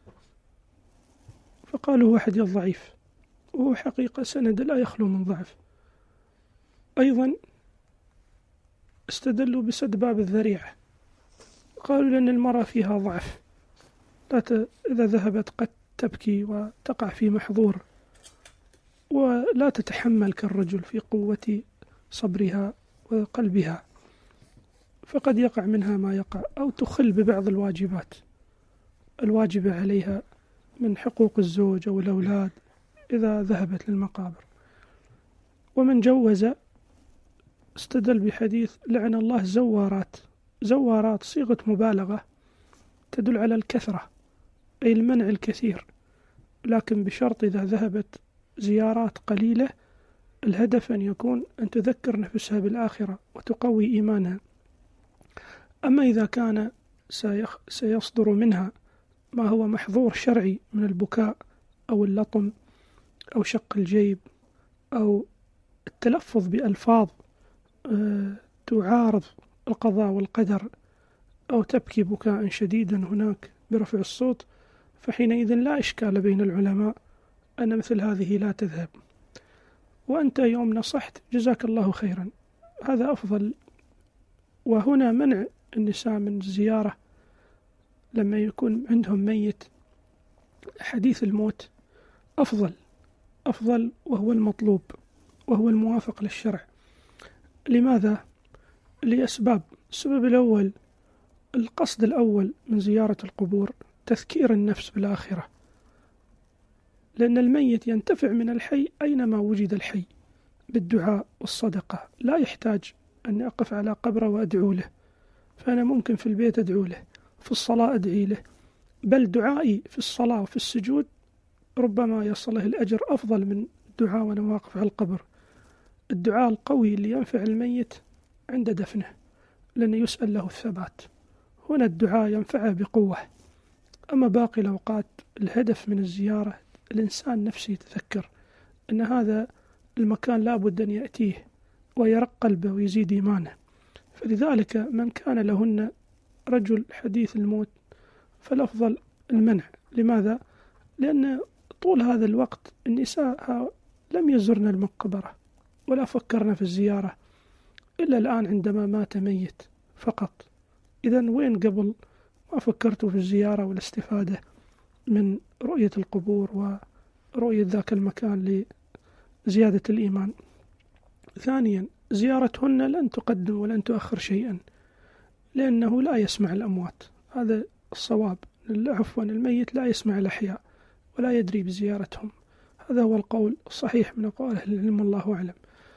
فقالوا هو حديث ضعيف، وهو حقيقة سند لا يخلو من ضعف. أيضا استدلوا بسد باب الذريعة، قالوا لأن المرأة فيها ضعف، لا ت... إذا ذهبت قد تبكي وتقع في محظور ولا تتحمل كالرجل في قوة صبرها وقلبها، فقد يقع منها ما يقع أو تخل ببعض الواجبات الواجبة عليها من حقوق الزوج أو الأولاد إذا ذهبت للمقابر. ومن جوز استدل بحديث لعن الله زوارات. زوارات صيغة مبالغة تدل على الكثرة أي المنع الكثير، لكن بشرط إذا ذهبت زيارات قليلة الهدف أن يكون أن تذكر نفسها بالآخرة وتقوي إيمانها. أما إذا كان سيصدر منها ما هو محظور شرعي من البكاء أو اللطم أو شق الجيب أو التلفظ بألفاظ تعارض القضاء والقدر أو تبكي بكاء شديدا هناك برفع الصوت، فحينئذ لا إشكال بين العلماء أن مثل هذه لا تذهب. وأنت يوم نصحت جزاك الله خيرا، هذا أفضل. وهنا منع النساء من الزيارة لما يكون عندهم ميت، حديث الموت أفضل أفضل وهو المطلوب وهو الموافق للشرع. لماذا؟ لأسباب. السبب الأول القصد الأول من زيارة القبور تذكير النفس بالآخرة، لأن الميت ينتفع من الحي أينما وجد الحي بالدعاء والصدقة، لا يحتاج أن أقف على قبره وأدعو له، فأنا ممكن في البيت أدعو له، في الصلاة أدعي له، بل دعائي في الصلاة وفي السجود ربما يصله الأجر أفضل من الدعاء وأنا واقف على القبر. الدعاء القوي اللي ينفع الميت عند دفنه لأنه يسأل له الثبات، هنا الدعاء ينفعه بقوة. أما باقي الأوقات الهدف من الزيارة الإنسان نفسه يتذكر أن هذا المكان لا بد أن يأتيه ويرق قلبه ويزيد إيمانه. فلذلك من كان لهن رجل حديث الموت فالأفضل المنع. لماذا؟ لأن طول هذا الوقت النساء لم يزرن المقبرة ولا فكرنا في الزيارة إلا الآن عندما مات ميت فقط. إذن وين قبل ما فكرتوا في الزيارة والاستفادة من رؤية القبور ورؤية ذاك المكان لزيادة الإيمان؟ ثانيا، زيارتهن لن تقدم ولن تؤخر شيئا، لأنه لا يسمع الأموات، هذا الصواب. عفوا، الميت لا يسمع الأحياء ولا يدري بزيارتهم، هذا هو القول الصحيح من أقوال أهل العلم، الله أعلم.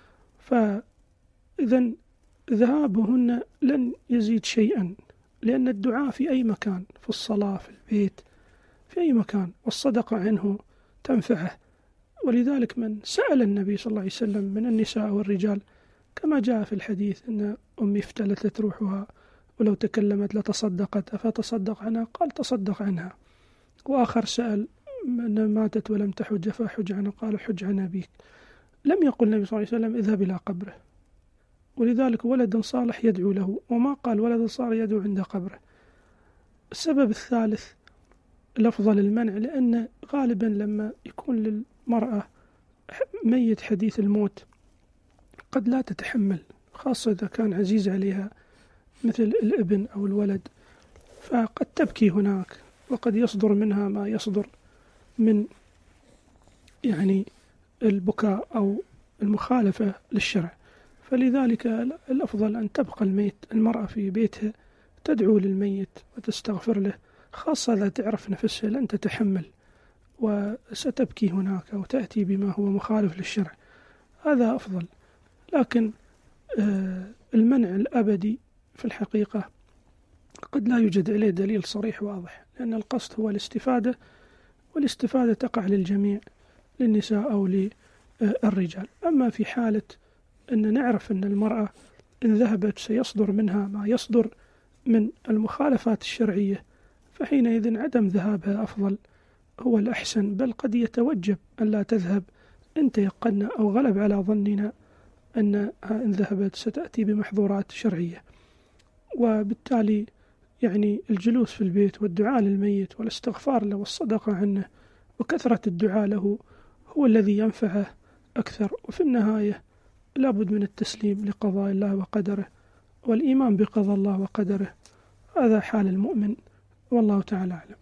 فإذا ذهابهن لن يزيد شيئا، لأن الدعاء في أي مكان، في الصلاة، في البيت، في أي مكان، والصدقة عنه تنفعه. ولذلك من سأل النبي صلى الله عليه وسلم من النساء والرجال، كما جاء في الحديث أن أمي افتلتت روحها ولو تكلمت لتصدقت أفتصدق عنها؟ قال تصدق عنها. وآخر سأل من ماتت ولم تحج فحج عنها؟ قال حج عن أبيك. لم يقل النبي صلى الله عليه وسلم اذهب إلى قبره، ولذلك ولد صالح يدعو له، وما قال ولد صالح يدعو عند قبره. السبب الثالث الأفضل المنع، لأن غالبا لما يكون للمرأة ميت حديث الموت قد لا تتحمل، خاصة إذا كان عزيز عليها مثل الابن أو الولد، فقد تبكي هناك، وقد يصدر منها ما يصدر من يعني البكاء أو المخالفة للشرع. فلذلك الأفضل أن تبقى الميت المرأة في بيتها تدعو للميت وتستغفر له، خاصة إذا تعرف نفسها لن تتحمل وستبكي هناك أو تأتي بما هو مخالف للشرع، هذا أفضل. لكن المنع الأبدي في الحقيقة قد لا يوجد عليه دليل صريح واضح، لأن القصد هو الاستفادة، والاستفادة تقع للجميع، للنساء أو للرجال. أما في حالة أن نعرف أن المرأة إن ذهبت سيصدر منها ما يصدر من المخالفات الشرعية، فحينئذ عدم ذهابها أفضل، هو الأحسن، بل قد يتوجب أن لا تذهب إن تيقنا أو غلب على ظننا أنها إن ذهبت ستأتي بمحظورات شرعية. وبالتالي يعني الجلوس في البيت والدعاء للميت والاستغفار له والصدقة عنه وكثرة الدعاء له هو الذي ينفعه أكثر. وفي النهاية لابد من التسليم لقضاء الله وقدره والإيمان بقضاء الله وقدره، هذا حال المؤمن، والله تعالى أعلم.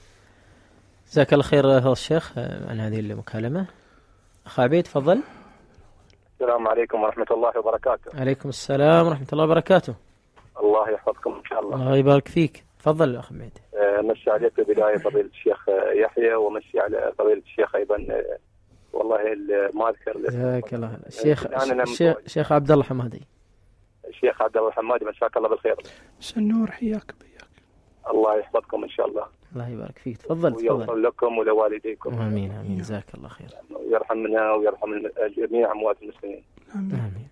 جزاك الله خير هذا الشيخ عن هذه المكالمة. أخ عبيد تفضل. السلام عليكم ورحمة الله وبركاته. عليكم السلام ورحمة الله وبركاته. الله يحفظكم إن شاء الله. الله يبارك فيك. تفضل أخ عبيد. مسي عليك بداية فضيلة الشيخ يحيى، ومسي على فضيلة الشيخ أيضا، والله ما أذكر. جزاك الله. الشيخ الشيخ شيخ عبد الله الحمادي. الشيخ عبد الله الحمادي، مساك الله بالخير. سنور، حياك بياك. الله يحفظكم إن شاء الله. الله يبارك فيك. تفضل. ويغفر لكم ولوالديكم. آمين آمين. جزاك الله خير. ويرحمنا ويرحم جميع أموات المسلمين. آمين. آمين.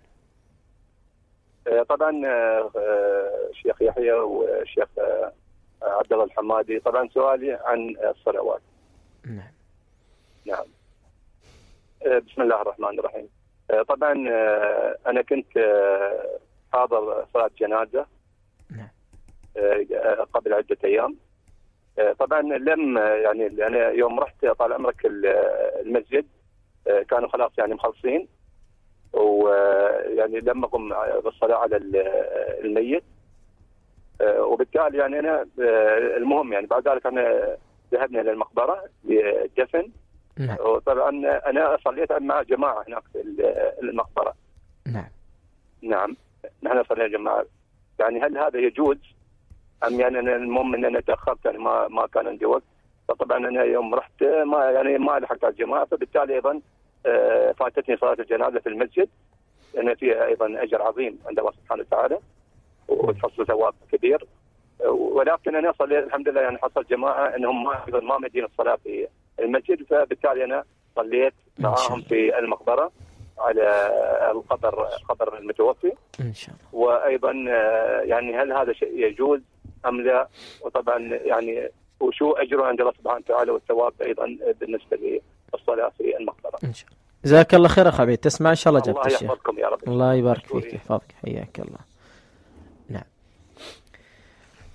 طبعا الشيخ يحيى والشيخ عبد الله الحمادي، طبعا سؤالي عن الصلوات. نعم. نعم. بسم الله الرحمن الرحيم. طبعا أنا كنت حاضر صلاة جنازة نعم. قبل عدة أيام. طبعا لم يعني أنا يوم رحت طال عمرك المسجد كانوا خلاص يعني مخلصين، ويعني لم أقم بالصلاة على الميت، وبالتالي يعني أنا المهم يعني بعد ذلك أنا ذهبنا إلى المقبرة للدفن. نعم. وطبعا أنا صليت مع جماعة هناك في المقبرة. نعم. نعم. نحن صلينا جماعة. يعني هل هذا يجوز أم يعني أنا المهم أن أنا تأخرت، يعني ما ما كان عندي وقت، فطبعا أنا يوم رحت ما يعني ما لحقت على الجماعة، فبالتالي أيضا فاتتني صلاة الجنازة في المسجد، لأن فيها أيضا أجر عظيم عند الله سبحانه وتعالى وتحصل ثواب كبير. ولكن أنا صليت الحمد لله، يعني حصل جماعة أنهم ما أيضا ما مدين الصلاة في المسجد، فبالتالي أنا صليت معهم في المقبرة على القبر قبر المتوفي إن شاء الله. وأيضا يعني هل هذا شيء يجوز أم لا؟ وطبعا يعني وشو أجره عند الله سبحانه وتعالى والثواب أيضا بالنسبة للصلاة في المقبرة. إن شاء الله. جزاك الله خير أخ عبيد. تسمع إن شاء الله جبت الشيخ. الله يحفظكم يا رب. الله يبارك فيك، يحفظك، حياك الله. نعم.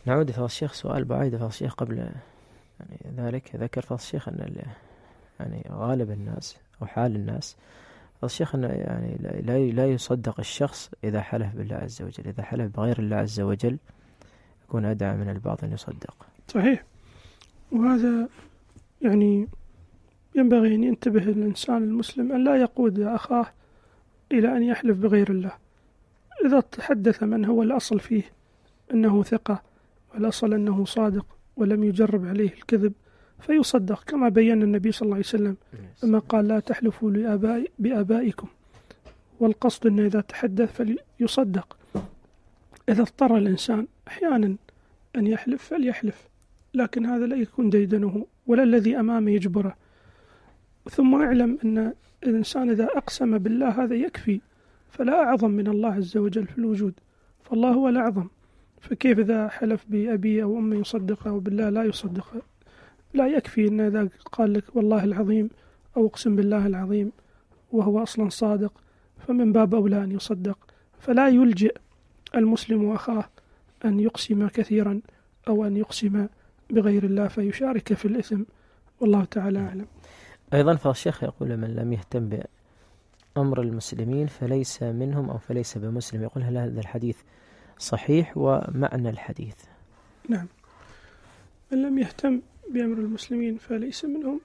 نعود فضل الشيخ سؤال بعيد فضل الشيخ قبل يعني ذلك. ذكر فضل الشيخ أن يعني غالب الناس أو حال الناس فضل الشيخ أن يعني لا لا يصدق الشخص إذا حلف بالله عز وجل، إذا حلف بغير الله عز وجل يكون أدعى من البعض أن يصدق. صحيح، وهذا يعني ينبغي أن ينتبه الإنسان المسلم أن لا يقود أخاه إلى أن يحلف بغير الله. إذا تحدث من هو الأصل فيه أنه ثقة والأصل أنه صادق ولم يجرب عليه الكذب فيصدق، كما بيّن النبي صلى الله عليه وسلم لما قال لا تحلفوا لآباء بآبائكم، والقصد أنه إذا تحدث فليصدق. إذا اضطر الإنسان أحيانا أن يحلف فليحلف، لكن هذا لا يكون ديدنه ولا الذي أمامه يجبره. ثم اعلم أن الإنسان إذا أقسم بالله هذا يكفي، فلا أعظم من الله عز وجل في الوجود، فالله هو الأعظم. فكيف إذا حلف بأبي أو أمي يصدقه وبالله لا يصدقه؟ لا يكفي أن إذا قال لك والله العظيم أو أقسم بالله العظيم وهو أصلا صادق فمن باب أولى أن يصدق. فلا يلجئ المسلم أخاه أن يقسم كثيرا أو أن يقسم بغير الله فيشارك في الإثم، والله تعالى أعلم. أيضا فالشيخ يقول من لم يهتم بأمر المسلمين فليس منهم أو فليس بمسلم. يقول هل هذا الحديث صحيح ومعنى الحديث؟ نعم، من لم يهتم بأمر المسلمين فليس منهم.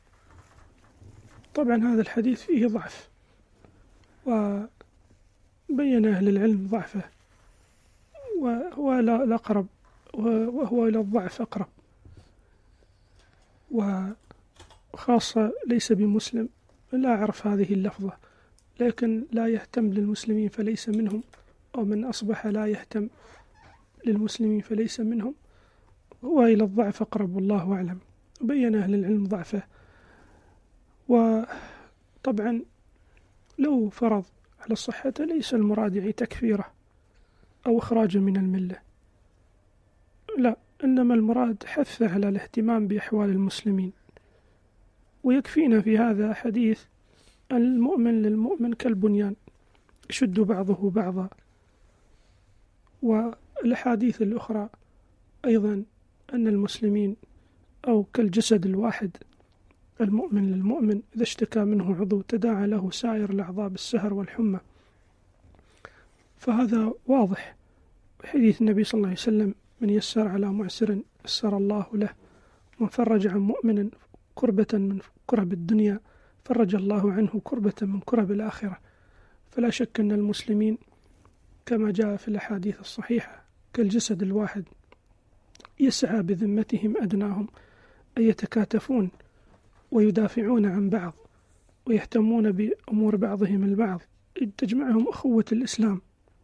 طبعا هذا الحديث فيه ضعف، وبين أهل العلم ضعفه، وهو لا الأقرب وهو إلى الضعف أقرب، وخاصة ليس بمسلم. لا أعرف هذه اللفظة، لكن لا يهتم للمسلمين فليس منهم، أو من أصبح لا يهتم للمسلمين فليس منهم، هو إلى الضعف أقرب والله أعلم. وبين أهل العلم ضعفه. وطبعا لو فرض على الصحة ليس المراد يعني تكفيره أو إخراجه من الملة، لا، إنما المراد حثه على الاهتمام بأحوال المسلمين. ويكفينا في هذا حديث المؤمن للمؤمن كالبنيان يشد بعضه بعضا. والأحاديث الأخرى أيضا أن المسلمين أو كالجسد الواحد، المؤمن للمؤمن إذا اشتكى منه عضو تداعى له سائر الأعضاء بالسهر والحمى. فهذا واضح حديث النبي صلى الله عليه وسلم من يسر على معسر يسر الله له، ومن فرج عن مؤمن كربة من كرب الدنيا فرج الله عنه كربة من كرب الآخرة. فلا شك أن المسلمين كما جاء في الأحاديث الصحيحة كالجسد الواحد يسعى بذمتهم أدناهم أن يتكاتفون ويدافعون عن بعض ويهتمون بأمور بعضهم البعض، تجمعهم أخوة الإسلام،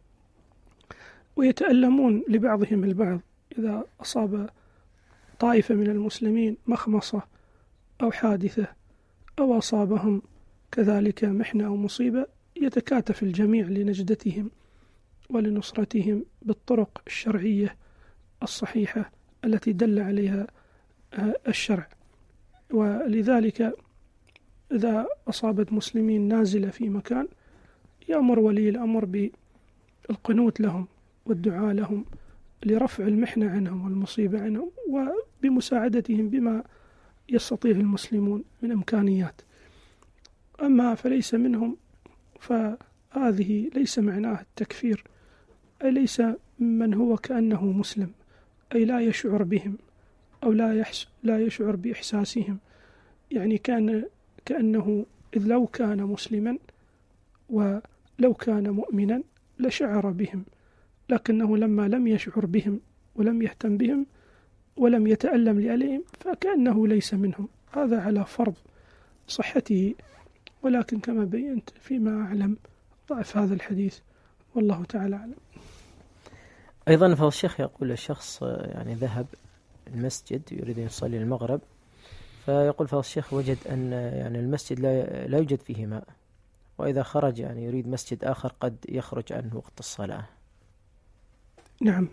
ويتألمون لبعضهم البعض إذا أصاب طائفة من المسلمين مخمصة أو حادثة أو أصابهم كذلك محنة أو مصيبة، يتكاتف الجميع لنجدتهم ولنصرتهم بالطرق الشرعية الصحيحة التي دل عليها الشرع. ولذلك إذا أصابت مسلمين نازلة في مكان يأمر ولي الأمر بالقنوت لهم والدعاء لهم لرفع المحنة عنهم والمصيبة عنهم، وبمساعدتهم بما يستطيع المسلمون من إمكانيات. أما فليس منهم فهذه ليس معناه التكفير، أي ليس من هو كأنه مسلم، أي لا يشعر بهم أو لا يحس لا يشعر بإحساسهم، يعني كان كأنه إذ لو كان مسلما ولو كان مؤمنا لشعر بهم، لكنه لما لم يشعر بهم ولم يهتم بهم ولم يتألم لأليهم فكأنه ليس منهم. هذا على فرض صحته، ولكن كما بينت فيما أعلم ضعف هذا الحديث والله تعالى أعلم. أيضا فهو الشيخ يقول الشخص يعني ذهب المسجد يريد أن يصلي المغرب، فيقول فهو الشيخ وجد أن يعني المسجد لا لا يوجد فيه ماء، وإذا خرج يعني يريد مسجد آخر قد يخرج عنه وقت الصلاة. نعم،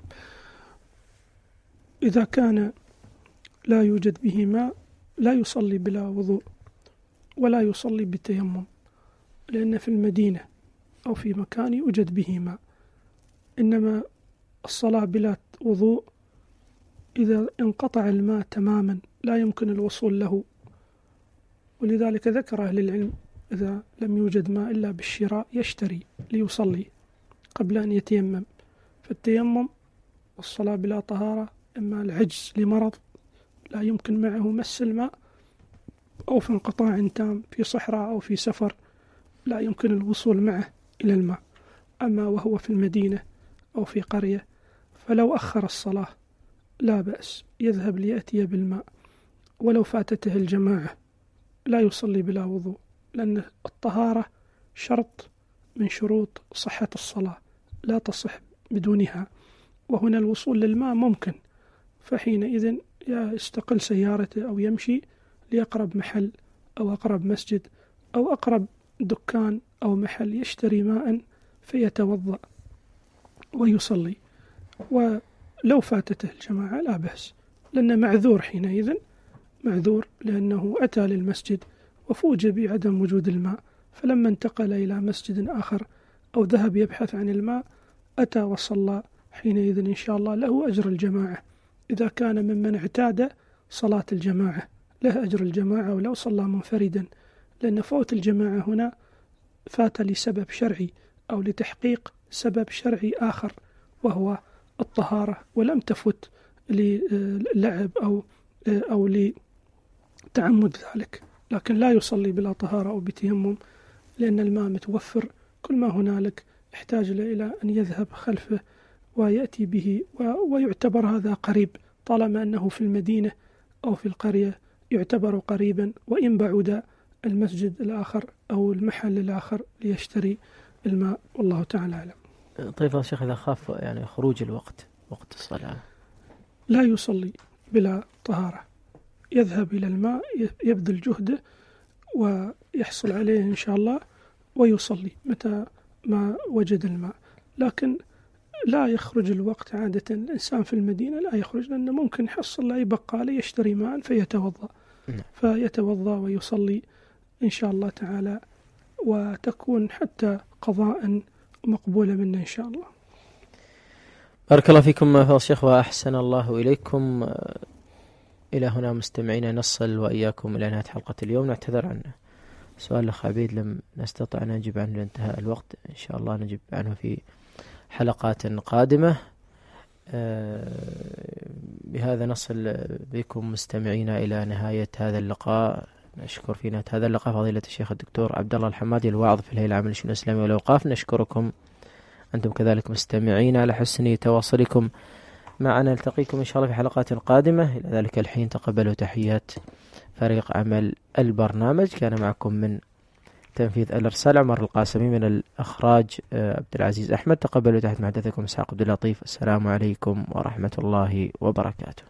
إذا كان لا يوجد به ماء لا يصلي بلا وضوء ولا يصلي بالتيمم، لأن في المدينة أو في مكان يوجد به ماء. إنما الصلاة بلا وضوء إذا انقطع الماء تماما لا يمكن الوصول له، ولذلك ذكر أهل العلم إذا لم يوجد ماء إلا بالشراء يشتري ليصلي قبل أن يتيمم. فالتيمم والصلاة بلا طهارة إما العجز لمرض لا يمكن معه مس الماء، أو في انقطاع تام في صحراء أو في سفر لا يمكن الوصول معه إلى الماء. أما وهو في المدينة أو في قرية فلو أخر الصلاة لا بأس، يذهب ليأتي بالماء، ولو فاتته الجماعة لا يصلي بلا وضوء، لأن الطهارة شرط من شروط صحة الصلاة لا تصح بدونها. وهنا الوصول للماء ممكن، فحينئذ يستقل سيارته أو يمشي لأقرب محل أو أقرب مسجد أو أقرب دكان أو محل يشتري ماء فيتوضأ ويصلي. ولو فاتته الجماعة لا بأس، لأنه معذور حينئذ، معذور لأنه أتى للمسجد وفوجئ بعدم وجود الماء، فلما انتقل إلى مسجد آخر أو ذهب يبحث عن الماء أتى وصلى، حينئذ إن شاء الله له أجر الجماعة. إذا كان ممن اعتاد صلاة الجماعة له أجر الجماعة ولو صلى منفردا، لأن فوت الجماعة هنا فات لسبب شرعي أو لتحقيق سبب شرعي آخر وهو الطهارة، ولم تفت للعب أو أو لتعمد ذلك. لكن لا يصلي بلا طهارة أو بتيمم، لأن الماء متوفر كل ما هنالك، يحتاج إلى أن يذهب خلفه ويأتي به، ويعتبر هذا قريب طالما أنه في المدينة أو في القرية يعتبر قريبا، وإن بعد المسجد الآخر أو المحل الآخر ليشتري الماء، والله تعالى أعلم. طيب يا شيخ، إذا خاف يعني خروج الوقت وقت الصلاة لا يصلي بلا طهارة، يذهب إلى الماء يبذل جهده ويحصل عليه إن شاء الله ويصلي متى ما وجد الماء. لكن لا يخرج الوقت عادة، الإنسان في المدينة لا يخرج، لأنه ممكن يحصل لا يبقى يشتري ماء فيتوضأ فيتوضأ ويصلي إن شاء الله تعالى، وتكون حتى قضاء مقبولة منه إن شاء الله. بارك الله فيكم فضل الشيخ وأحسن الله إليكم. إلى هنا مستمعين نصل وإياكم إلى نهاية حلقة اليوم. نعتذر عن سؤال الأخ عبيد لم نستطع أن نجيب عنه لانتهاء الوقت، إن شاء الله نجيب عنه في حلقات قادمة. بهذا نصل بكم مستمعين إلى نهاية هذا اللقاء. نشكر في نهاية هذا اللقاء فضيلة الشيخ الدكتور عبد الله الحمادي الواعظ في الهيئة العامة للشؤون الإسلامية والأوقاف. نشكركم أنتم كذلك مستمعين على حسن تواصلكم معنا. نلتقيكم إن شاء الله في حلقات قادمة. إلى ذلك الحين تقبلوا تحيات فريق عمل البرنامج. كان معكم من تنفيذ الإرسال عمر القاسمي، من الإخراج عبد العزيز أحمد. تقبلوا تحت محدثكم إسحاق عبد اللطيف. السلام عليكم ورحمة الله وبركاته.